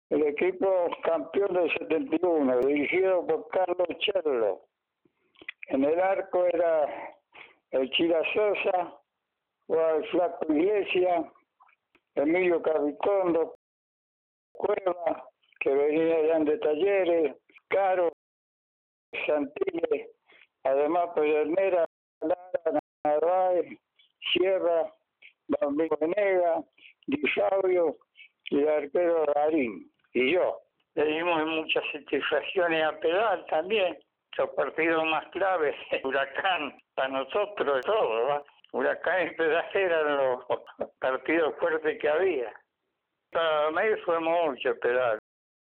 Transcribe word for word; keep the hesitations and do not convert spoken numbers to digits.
el equipo campeón del setenta y uno, dirigido por Carlos Cherlo. En el arco era el Chila Sosa, el Flaco Iglesias, Emilio Capitondo, Cueva, que venían de Talleres, Caro, Santilli, además Pedernera, Lara, Narváez, Sierra, Bambino Venega, Di Fabio y el arquero Darín, y yo. Le dimos muchas satisfacciones a Pedal también, los partidos más claves, Huracán, para nosotros, todo, ¿va? Huracán y Pedal eran los partidos fuertes que había. Para mí fue mucho Pedal.